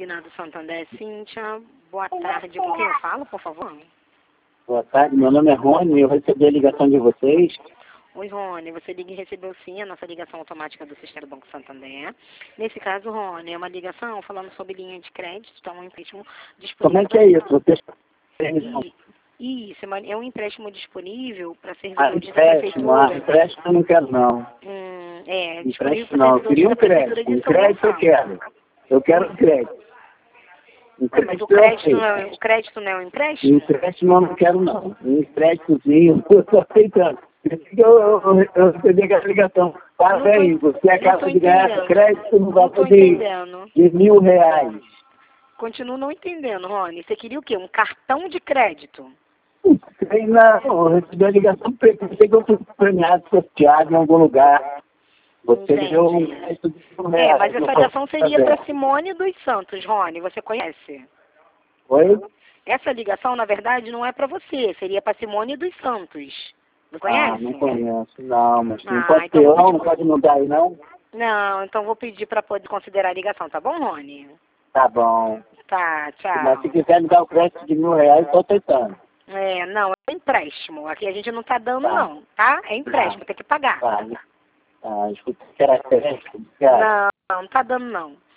Signado Santander, Cíntia. Boa tarde. Com quem eu falo, por favor? Boa tarde, meu nome é Rony, eu recebi a ligação de vocês. Oi, Rony. Você liga e recebeu sim a nossa ligação automática do Sistema do Banco Santander. Nesse caso, Rony, é uma ligação falando sobre linha de crédito, então um empréstimo disponível. Como é que é isso? Vocês... Isso, é um empréstimo disponível para servidores da empréstimo, prefeitura. Empréstimo eu não quero não. Disponível Empréstimo para não, eu queria servidores da um prefeitura crédito. de Um São crédito eu Gonçalo. quero. Eu quero um crédito. Um Mas o crédito eu crédito, aceito. o crédito não é um empréstimo? Empréstimo eu não quero não. Um empréstimozinho eu estou aceitando. Por isso que eu recebi aquela ligação. Parabéns, você acaba de ganhar crédito no valor de R$1.000. Continuo não entendendo, Rony. Você queria o quê? Um cartão de crédito? Não, eu recebi a ligação, pensei que eu fui premiado, sorteado em algum lugar. Você Entendi. deu um crédito de R$1.000. Mas essa ligação seria para Simone dos Santos, Rony. Você conhece? Oi? Essa ligação, na verdade, não é para você. Seria para Simone dos Santos. Não conhece? Não conheço. Não, mas não Ah, pode então ser, vou pedir... não pode mudar aí, não? Não, então vou pedir para poder considerar a ligação, tá bom, Rony? Tá bom. Tá, Mas tchau. se quiser me dar o crédito de R$1.000, estou aceitando. Não, é empréstimo. Aqui a gente não tá dando, Tá. não, tá? É empréstimo, tem que pagar. Tá. Escuta, será que é? Não tá dando, não.